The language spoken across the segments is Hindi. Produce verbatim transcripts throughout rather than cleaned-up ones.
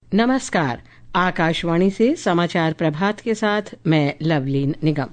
नमस्कार। आकाशवाणी से समाचार प्रभात के साथ मैं लवलीन निगम।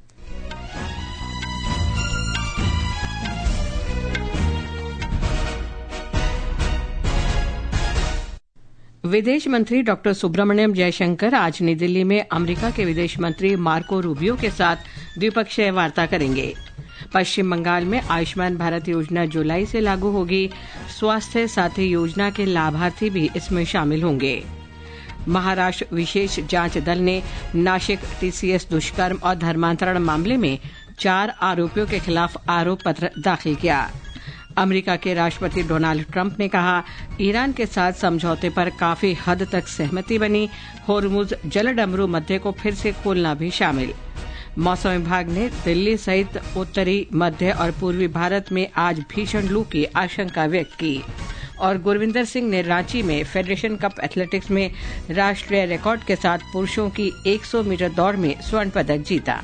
विदेश मंत्री डॉक्टर सुब्रमण्यम जयशंकर आज नई दिल्ली में अमेरिका के विदेश मंत्री मार्को रूबियो के साथ द्विपक्षीय वार्ता करेंगे। पश्चिम बंगाल में आयुष्मान भारत योजना जुलाई से लागू होगी। स्वास्थ्य साथी योजना के लाभार्थी भी इसमें शामिल होंगे। महाराष्ट्र विशेष जांच दल ने नासिक टीसीएस दुष्कर्म और धर्मांतरण मामले में चार आरोपियों के खिलाफ आरोप पत्र दाखिल किया। अमेरिका के राष्ट्रपति डोनाल्ड ट्रंप ने कहा, ईरान के साथ समझौते पर काफी हद तक सहमति बनी। होर्मुज जलडमरू मध्य को फिर से खोलना भी शामिल। मौसम विभाग ने दिल्ली सहित उत्तरी, मध्य और पूर्वी भारत में आज भीषण लू की आशंका व्यक्त की। और गुरविंदर सिंह ने रांची में फेडरेशन कप एथलेटिक्स में राष्ट्रीय रिकॉर्ड के साथ पुरुषों की सौ मीटर दौड़ में स्वर्ण पदक जीता।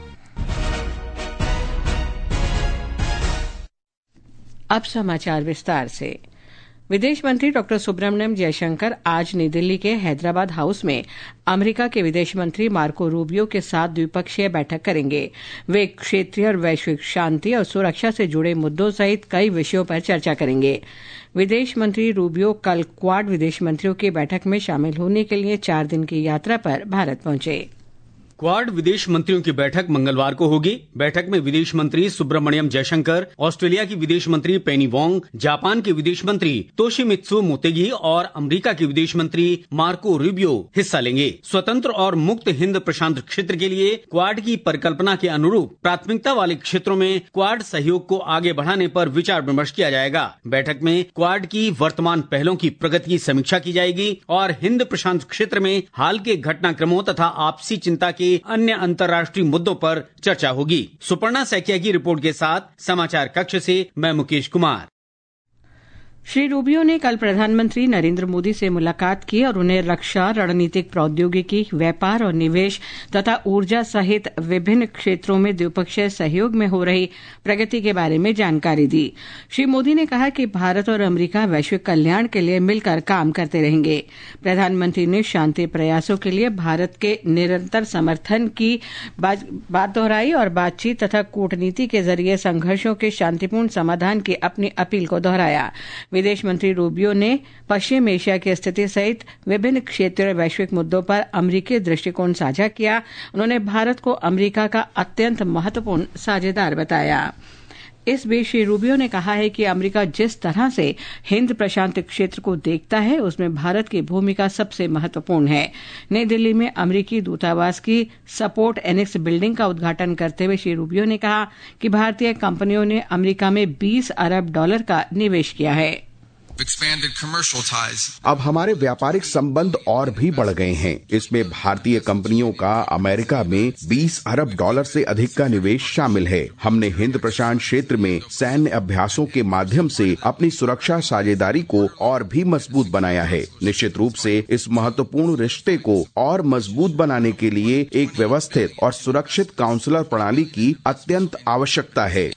अब समाचार विस्तार से। विदेश मंत्री डॉक्टर सुब्रमण्यम जयशंकर आज नई दिल्ली के हैदराबाद हाउस में अमेरिका के विदेश मंत्री मार्को रूबियो के साथ द्विपक्षीय बैठक करेंगे। वे क्षेत्रीय और वैश्विक शांति और सुरक्षा से जुड़े मुद्दों सहित कई विषयों पर चर्चा करेंगे। विदेश मंत्री रूबियो कल क्वाड विदेश मंत्रियों की बैठक में शामिल होने के लिए चार दिन की यात्रा पर भारत पहुंचे। क्वाड विदेश मंत्रियों की बैठक मंगलवार को होगी। बैठक में विदेश मंत्री सुब्रमण्यम जयशंकर, ऑस्ट्रेलिया की विदेश मंत्री पेनी वोंग, जापान के विदेश मंत्री तोशिमित्सु मोतेगी और अमेरिका के विदेश मंत्री मार्को रूबियो हिस्सा लेंगे। स्वतंत्र और मुक्त हिंद प्रशांत क्षेत्र के लिए क्वाड की परिकल्पना के अनुरूप प्राथमिकता वाले क्षेत्रों में क्वाड सहयोग को आगे बढ़ाने पर विचार विमर्श किया जाएगा। बैठक में क्वाड की वर्तमान पहलों की प्रगति की समीक्षा की जाएगी और हिंद प्रशांत क्षेत्र में हाल के घटनाक्रमों तथा आपसी चिंता के अन्य अंतर्राष्ट्रीय मुद्दों पर चर्चा होगी। सुपर्णा सैकिया की रिपोर्ट के साथ समाचार कक्ष से मैं मुकेश कुमार। श्री रूबियो ने कल प्रधानमंत्री नरेंद्र मोदी से मुलाकात की और उन्हें रक्षा, रणनीतिक प्रौद्योगिकी, व्यापार और निवेश तथा ऊर्जा सहित विभिन्न क्षेत्रों में द्विपक्षीय सहयोग में हो रही प्रगति के बारे में जानकारी दी। श्री मोदी ने कहा कि भारत और अमेरिका वैश्विक कल्याण के लिए मिलकर काम करते रहेंगे। प्रधानमंत्री ने शांति प्रयासों के लिए भारत के निरंतर समर्थन की बात दोहराई और बातचीत तथा कूटनीति के जरिए संघर्षों के शांतिपूर्ण समाधान की अपनी अपील को दोहराया। विदेश मंत्री रूबियो ने पश्चिम एशिया की स्थिति सहित विभिन्न क्षेत्रीय और वैश्विक मुद्दों पर अमेरिकी दृष्टिकोण साझा किया। उन्होंने भारत को अमेरिका का अत्यंत महत्वपूर्ण साझेदार बताया। इस बीच श्री रूबियो ने कहा है कि अमेरिका जिस तरह से हिंद प्रशांत क्षेत्र को देखता है, उसमें भारत की भूमिका सबसे महत्वपूर्ण है। नई दिल्ली में अमेरिकी दूतावास की सपोर्ट एनेक्स बिल्डिंग का उद्घाटन करते हुए श्री रूबियो ने कहा कि भारतीय कंपनियों ने अमेरिका में बीस अरब डॉलर का निवेश किया है। अब हमारे व्यापारिक संबंध और भी बढ़ गए हैं। इसमें भारतीय कंपनियों का अमेरिका में बीस अरब डॉलर से अधिक का निवेश शामिल है। हमने हिंद प्रशांत क्षेत्र में सैन्य अभ्यासों के माध्यम से अपनी सुरक्षा साझेदारी को और भी मजबूत बनाया है। निश्चित रूप से इस महत्वपूर्ण रिश्ते को और मजबूत बनाने के लिए एक व्यवस्थित और सुरक्षित काउंसलर प्रणाली की अत्यंत आवश्यकता है।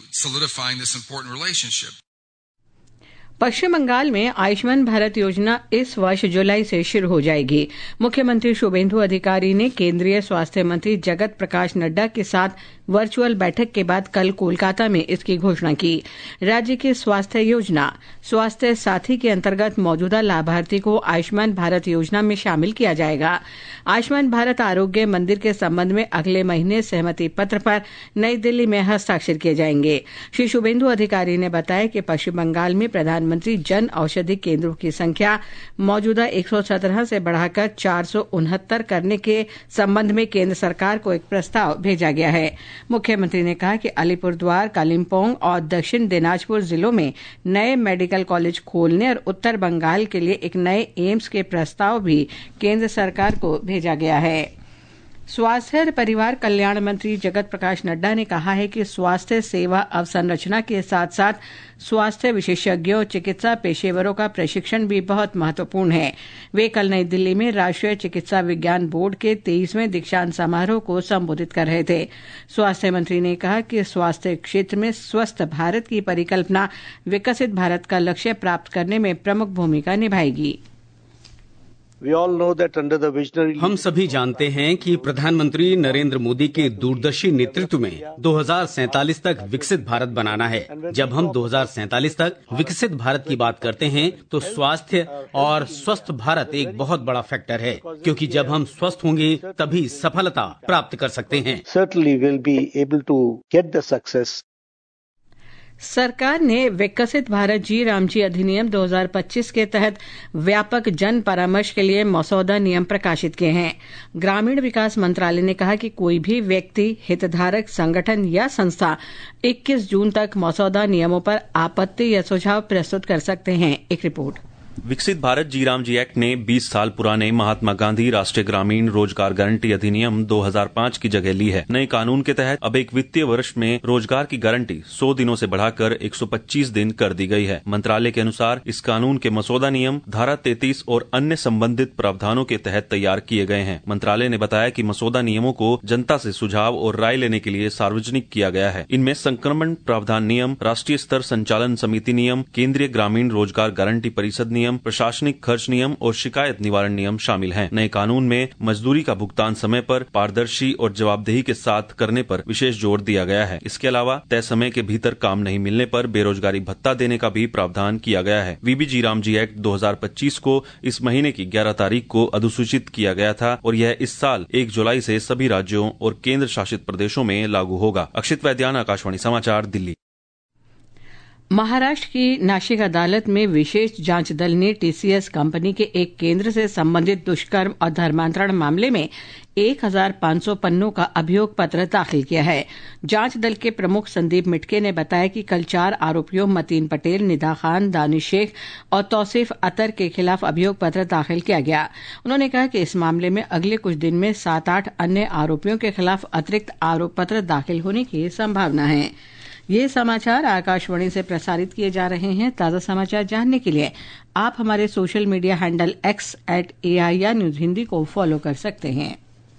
पश्चिम बंगाल में आयुष्मान भारत योजना इस वर्ष जुलाई से शुरू हो जाएगी। मुख्यमंत्री शुभेंदु अधिकारी ने केंद्रीय स्वास्थ्य मंत्री जगत प्रकाश नड्डा के साथ वर्चुअल बैठक के बाद कल कोलकाता में इसकी घोषणा की। राज्य की स्वास्थ्य योजना स्वास्थ्य साथी के अंतर्गत मौजूदा लाभार्थी को आयुष्मान भारत योजना में शामिल किया जाएगा। आयुष्मान भारत आरोग्य मंदिर के संबंध में अगले महीने सहमति पत्र पर नई दिल्ली में हस्ताक्षर किए जाएंगे। श्री शुभेंदु अधिकारी ने बताया कि पश्चिम बंगाल में प्रधानमंत्री जन औषधि केंद्रों की संख्या मौजूदा एक सौ सत्रह से बढ़ाकर चार सौ उनहत्तर करने के संबंध में केंद्र सरकार को एक प्रस्ताव भेजा गया है। मुख्यमंत्री ने कहा कि अलीपुरद्वार, कालिम्पोंग और दक्षिण दिनाजपुर जिलों में नए मेडिकल कॉलेज खोलने और उत्तर बंगाल के लिए एक नए एम्स के प्रस्ताव भी केंद्र सरकार को भेजा गया है। स्वास्थ्य और परिवार कल्याण मंत्री जगत प्रकाश नड्डा ने कहा है कि स्वास्थ्य सेवा अवसंरचना के साथ साथ स्वास्थ्य विशेषज्ञों, चिकित्सा पेशेवरों का प्रशिक्षण भी बहुत महत्वपूर्ण है। वे कल नई दिल्ली में राष्ट्रीय चिकित्सा विज्ञान बोर्ड के तेईसवें दीक्षांत समारोह को संबोधित कर रहे थे। स्वास्थ्य मंत्री ने कहा कि स्वास्थ्य क्षेत्र में स्वस्थ भारत की परिकल्पना विकसित भारत का लक्ष्य प्राप्त करने में प्रमुख भूमिका निभाएगी। We all know that under the visionary हम सभी जानते हैं कि प्रधानमंत्री नरेंद्र मोदी के दूरदर्शी नेतृत्व में दो हज़ार सैंतालीस तक विकसित भारत बनाना है। जब हम दो हज़ार सैंतालीस तक विकसित भारत की बात करते हैं तो स्वास्थ्य और स्वस्थ भारत एक बहुत बड़ा फैक्टर है, क्योंकि जब हम स्वस्थ होंगे तभी सफलता प्राप्त कर सकते हैं। certainly will be able to get the success. सरकार ने विकसित भारत जी राम जी अधिनियम दो हज़ार पच्चीस के तहत व्यापक जन परामर्श के लिए मसौदा नियम प्रकाशित किए हैं। ग्रामीण विकास मंत्रालय ने कहा कि कोई भी व्यक्ति, हितधारक संगठन या संस्था इक्कीस जून तक मसौदा नियमों पर आपत्ति या सुझाव प्रस्तुत कर सकते हैं। एक रिपोर्ट। विकसित Bharat G RAM G act ने बीस साल पुराने महात्मा गांधी राष्ट्रीय ग्रामीण रोजगार गारंटी अधिनियम दो हज़ार पाँच की जगह ली है। नए कानून के तहत अब एक वित्तीय वर्ष में रोजगार की गारंटी सौ दिनों से बढ़ाकर एक सौ पच्चीस दिन कर दी गई है। मंत्रालय के अनुसार इस कानून के मसौदा नियम धारा तैंतीस और अन्य संबंधित प्रावधानों के तहत तैयार किए गए हैं। मंत्रालय ने बताया कि मसौदा नियमों को जनता से सुझाव और राय लेने के लिए सार्वजनिक किया गया है। इनमें संक्रमण प्रावधान नियम, राष्ट्रीय स्तर संचालन समिति नियम, केंद्रीय ग्रामीण रोजगार गारंटी परिषद नियम, प्रशासनिक खर्च नियम और शिकायत निवारण नियम शामिल हैं। नए कानून में मजदूरी का भुगतान समय पर, पारदर्शी और जवाबदेही के साथ करने पर विशेष जोर दिया गया है। इसके अलावा तय समय के भीतर काम नहीं मिलने पर बेरोजगारी भत्ता देने का भी प्रावधान किया गया है। वीबी जी राम जी एक्ट दो हज़ार पच्चीस को इस महीने की ग्यारह तारीख को अधिसूचित किया गया था और यह इस साल एक जुलाई से सभी राज्यों और केंद्र शासित प्रदेशों में लागू होगा। अक्षित वैद्यान, आकाशवाणी समाचार, दिल्ली। महाराष्ट्र की नाशिक अदालत में विशेष जांच दल ने टीसीएस कंपनी के एक केंद्र से संबंधित दुष्कर्म और धर्मांतरण मामले में एक हज़ार पाँच सौ पन्नों का अभियोग पत्र दाखिल किया है। जांच दल के प्रमुख संदीप मिटके ने बताया कि कल चार आरोपियों मतीन पटेल, निदा खान, दानिश शेख और तौसीफ अतर के खिलाफ अभियोग पत्र दाखिल किया गया। उन्होंने कहा कि इस मामले में अगले कुछ दिन में सात आठ अन्य आरोपियों के खिलाफ अतिरिक्त आरोप पत्र दाखिल होने की संभावना है। ये समाचार आकाशवाणी से प्रसारित किए जा रहे हैं। ताज़ा समाचार जानने के लिए आप हमारे social media handle X at AIR news Hindi को फॉलो कर सकते हैं।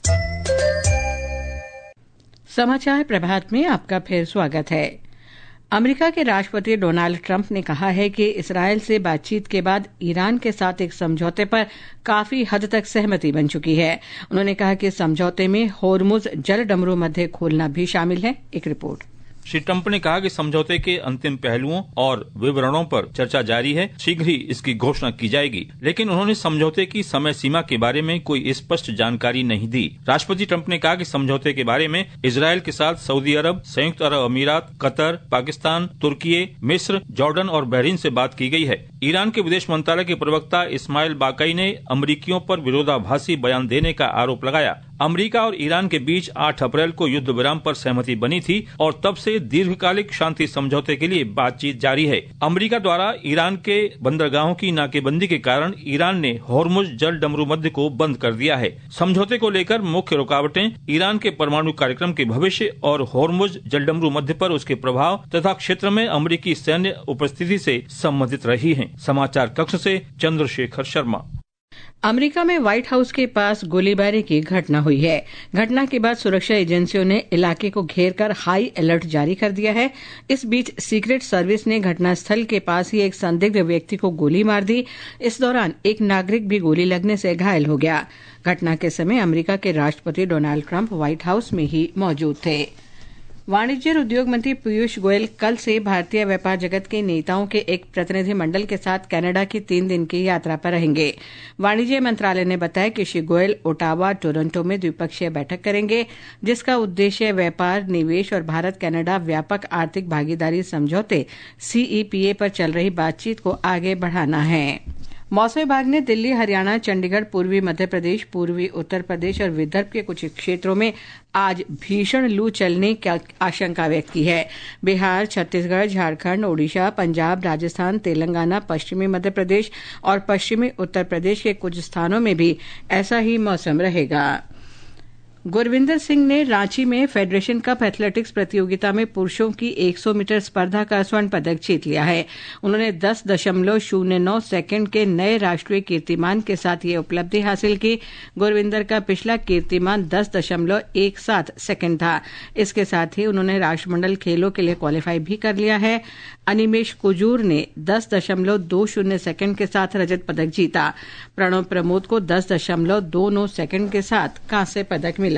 समाचार प्रभात में आपका फिर स्वागत है। अमेरिका के राष्ट्रपति डोनाल्ड ट्रंप ने कहा है कि इसराइल से बातचीत के बाद ईरान के साथ एक समझौते पर काफी हद तक सहमति बन चुकी है। उन्होंने कहा कि समझौते में होर्मुज जल डमरू मध्य खोलना भी शामिल है। एक रिपोर्ट। श्री ट्रंप ने कहा कि समझौते के अंतिम पहलुओं और विवरणों पर चर्चा जारी है। शीघ्र ही इसकी घोषणा की जाएगी, लेकिन उन्होंने समझौते की समय सीमा के बारे में कोई स्पष्ट जानकारी नहीं दी। राष्ट्रपति ट्रंप ने कहा कि समझौते के बारे में इजरायल के साथ सऊदी अरब, संयुक्त अरब अमीरात, कतर, पाकिस्तान, तुर्की, मिस्र, जॉर्डन और बहरीन से बात की गई है। ईरान के विदेश मंत्रालय के प्रवक्ता इस्माइल बाकाई ने अमरीकियों पर विरोधाभासी बयान देने का आरोप लगाया। अमेरिका और ईरान के बीच आठ अप्रैल को युद्ध विराम पर सहमति बनी थी और तब से दीर्घकालिक शांति समझौते के लिए बातचीत जारी है। अमेरिका द्वारा ईरान के बंदरगाहों की नाकेबंदी के कारण ईरान ने होर्मुज जल डमरू मध्य को बंद कर दिया है। समझौते को लेकर मुख्य रुकावटें ईरान के परमाणु कार्यक्रम के भविष्य और होर्मुज जल डमरू मध्य पर उसके प्रभाव तथा क्षेत्र में अमेरिकी सैन्य उपस्थिति से संबंधित रही हैं। समाचार कक्ष से चंद्रशेखर शर्मा। अमेरिका में व्हाइट हाउस के पास गोलीबारी की घटना हुई है। घटना के बाद सुरक्षा एजेंसियों ने इलाके को घेरकर हाई अलर्ट जारी कर दिया है। इस बीच सीक्रेट सर्विस ने घटनास्थल के पास ही एक संदिग्ध व्यक्ति को गोली मार दी। इस दौरान एक नागरिक भी गोली लगने से घायल हो गया। घटना के समय अमेरिका के राष्ट्रपति डोनाल्ड ट्रंप व्हाइट हाउस में ही मौजूद थे। वाणिज्य और उद्योग मंत्री पीयूष गोयल कल से भारतीय व्यापार जगत के नेताओं के एक प्रतिनिधि मंडल के साथ कनाडा की तीन दिन की यात्रा पर रहेंगे। वाणिज्य मंत्रालय ने बताया कि श्री गोयल ओटावा, टोरंटो में द्विपक्षीय बैठक करेंगे, जिसका उद्देश्य व्यापार, निवेश और भारत कनाडा व्यापक आर्थिक भागीदारी समझौते सीईपीए पर चल रही बातचीत को आगे बढ़ाना है। मौसम विभाग ने दिल्ली, हरियाणा, चंडीगढ़, पूर्वी मध्य प्रदेश, पूर्वी उत्तर प्रदेश और विदर्भ के कुछ क्षेत्रों में आज भीषण लू चलने की आशंका व्यक्त की है। बिहार, छत्तीसगढ़, झारखंड, ओडिशा, पंजाब, राजस्थान, तेलंगाना, पश्चिमी मध्य प्रदेश और पश्चिमी उत्तर प्रदेश के कुछ स्थानों में भी ऐसा ही मौसम रहेगा। गुरविंदर सिंह ने रांची में फेडरेशन कप एथलेटिक्स प्रतियोगिता में पुरुषों की सौ मीटर स्पर्धा का स्वर्ण पदक जीत लिया है। उन्होंने दस दशमलव शून्य नौ सेकंड के नए राष्ट्रीय कीर्तिमान के साथ ये उपलब्धि हासिल की। गुरविंदर का पिछला कीर्तिमान दस दशमलव एक सात सेकंड था। इसके साथ ही उन्होंने राष्ट्रमंडल खेलों के लिए क्वालिफाई भी कर लिया है। अनिमेश कुजूर ने दस दशमलव दो शून्य सेकंड के साथ रजत पदक जीता। प्रणव प्रमोद को दस दशमलव दो नौ सेकंड के साथ कांस्य पदक मिला।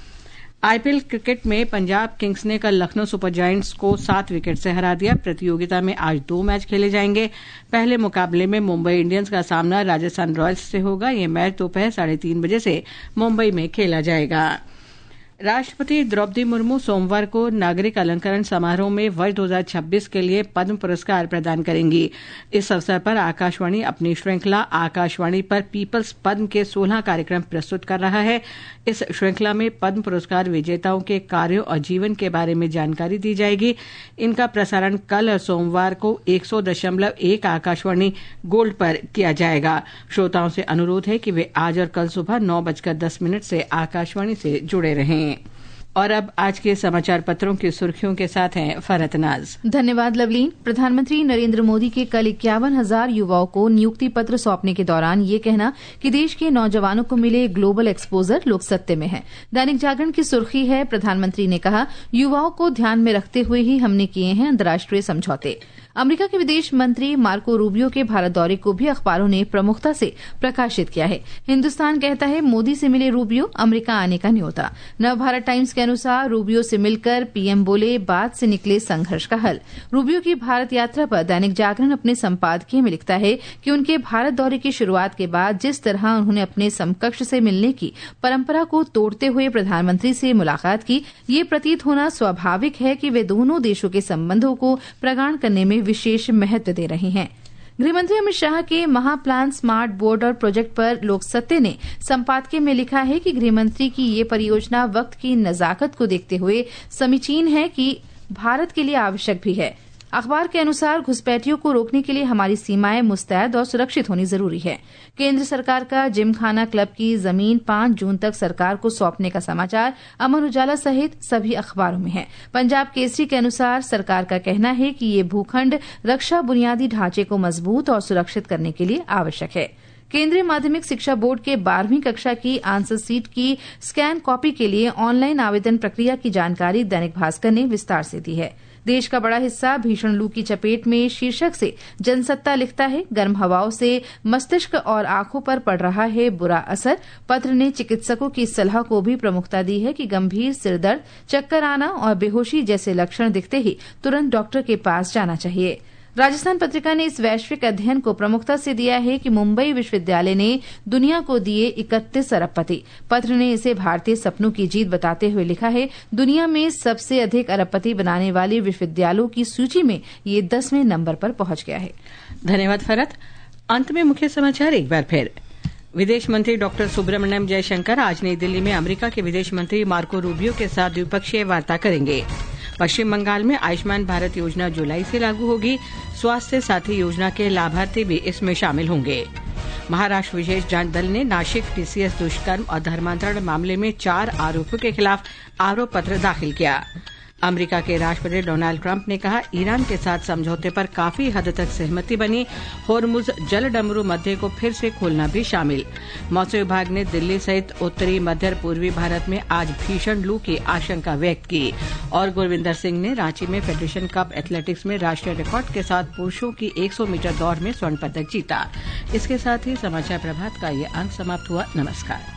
आईपीएल क्रिकेट में पंजाब किंग्स ने कल लखनऊ सुपर जायंट्स को सात विकेट से हरा दिया। प्रतियोगिता में आज दो मैच खेले जाएंगे। पहले मुकाबले में मुंबई इंडियंस का सामना राजस्थान रॉयल्स से होगा। यह मैच दोपहर साढ़े तीन बजे से मुंबई में खेला जाएगा। राष्ट्रपति द्रौपदी मुर्मू सोमवार को नागरिक अलंकरण समारोह में वर्ष दो हज़ार छब्बीस के लिए पद्म पुरस्कार प्रदान करेंगी। इस अवसर पर आकाशवाणी अपनी श्रृंखला आकाशवाणी पर पीपल्स पद्म के सोलह कार्यक्रम प्रस्तुत कर रहा है। इस श्रृंखला में पद्म पुरस्कार विजेताओं के कार्यों और जीवन के बारे में जानकारी दी जाएगी। इनका प्रसारण कल और सोमवार को एक सौ दशमलव एक आकाशवाणी गोल्ड पर किया जाएगा। श्रोताओं से अनुरोध है कि वे आज और कल सुबह नौ बजकर दस मिनट से आकाशवाणी से जुड़े रहें। और अब आज के समाचार पत्रों की सुर्खियों के साथ हैं फरहत नाज। धन्यवाद लवलीन। प्रधानमंत्री नरेंद्र मोदी के कल इक्यावन हजार युवाओं को नियुक्ति पत्र सौंपने के दौरान ये कहना कि देश के नौजवानों को मिले ग्लोबल एक्सपोजर लोग सत्य में है। दैनिक जागरण की सुर्खी है, प्रधानमंत्री ने कहा युवाओं को ध्यान में रखते हुए ही हमने किए हैं अंतर्राष्ट्रीय समझौते। अमेरिका के विदेश मंत्री मार्को रूबियो के भारत दौरे को भी अखबारों ने प्रमुखता से प्रकाशित किया है। हिन्दुस्तान कहता है मोदी से मिले रूबियो, अमेरिका आने का न्योता। नवभारत टाइम्स के अनुसार रूबियो से मिलकर पीएम बोले बात से निकले संघर्ष का हल। रूबियो की भारत यात्रा पर दैनिक जागरण अपने संपादकीय में लिखता है कि उनके भारत दौरे की शुरुआत के बाद जिस तरह उन्होंने अपने समकक्ष से मिलने की परंपरा को तोड़ते हुए प्रधानमंत्री से मुलाकात की, ये प्रतीत होना स्वाभाविक है कि वे दोनों देशों के संबंधों को प्रगाढ़ करने में विशेष महत्व दे रहे हैं। गृहमंत्री अमित शाह के महाप्लान स्मार्ट बॉर्डर प्रोजेक्ट पर लोक सत्य ने संपादकीय में लिखा है कि गृहमंत्री की ये परियोजना वक्त की नजाकत को देखते हुए समीचीन है कि भारत के लिए आवश्यक भी है। अखबार के अनुसार घुसपैठियों को रोकने के लिए हमारी सीमाएं मुस्तैद और सुरक्षित होनी जरूरी है। केंद्र सरकार का जिमखाना क्लब की जमीन पांच जून तक सरकार को सौंपने का समाचार अमर उजाला सहित सभी अखबारों में है। पंजाब केसरी के अनुसार सरकार का कहना है कि ये भूखंड रक्षा बुनियादी ढांचे को मजबूत और सुरक्षित करने के लिए आवश्यक है। केंद्रीय माध्यमिक शिक्षा बोर्ड के बारहवीं कक्षा की आंसर सीट की स्कैन कॉपी के लिए ऑनलाइन आवेदन प्रक्रिया की जानकारी दैनिक भास्कर ने विस्तार से दी है। देश का बड़ा हिस्सा भीषण लू की चपेट में शीर्षक से जनसत्ता लिखता है, गर्म हवाओं से मस्तिष्क और आंखों पर पड़ रहा है बुरा असर। पत्र ने चिकित्सकों की सलाह को भी प्रमुखता दी है कि गंभीर सिरदर्द, चक्कर आना और बेहोशी जैसे लक्षण दिखते ही तुरंत डॉक्टर के पास जाना चाहिए। राजस्थान पत्रिका ने इस वैश्विक अध्ययन को प्रमुखता से दिया है कि मुंबई विश्वविद्यालय ने दुनिया को दिए इकतीस अरबपति। पत्र ने इसे भारतीय सपनों की जीत बताते हुए लिखा है, दुनिया में सबसे अधिक अरबपति बनाने वाले विश्वविद्यालयों की सूची में ये दसवें नंबर पर पहुंच गया है। धन्यवाद फरहत। अंत में मुख्य समाचार एक बार फिर। विदेश मंत्री डॉक्टर सुब्रमण्यम जयशंकर आज नई दिल्ली में अमेरिका के विदेश मंत्री मार्को रूबियो के साथ द्विपक्षीय वार्ता करेंगे। पश्चिम बंगाल में आयुष्मान भारत योजना जुलाई से लागू होगी। स्वास्थ्य साथी योजना के लाभार्थी भी इसमें शामिल होंगे। महाराष्ट्र विशेष जांच दल ने नासिक टीसीएस दुष्कर्म और धर्मांतरण मामले में चार आरोपियों के खिलाफ आरोप पत्र दाखिल किया। अमेरिका के राष्ट्रपति डोनाल्ड ट्रंप ने कहा, ईरान के साथ समझौते पर काफी हद तक सहमति बनी। होर्मुज जल डमरू मध्य को फिर से खोलना भी शामिल। मौसम विभाग ने दिल्ली सहित उत्तरी मध्य पूर्वी भारत में आज भीषण लू की आशंका व्यक्त की। और गुरविंदर सिंह ने रांची में फेडरेशन कप एथलेटिक्स में राष्ट्रीय रिकॉर्ड के साथ पुरुषों की सौ मीटर दौड़ में स्वर्ण पदक जीता। इसके साथ ही समाचार प्रभात का ये अंक समाप्त हुआ। नमस्कार।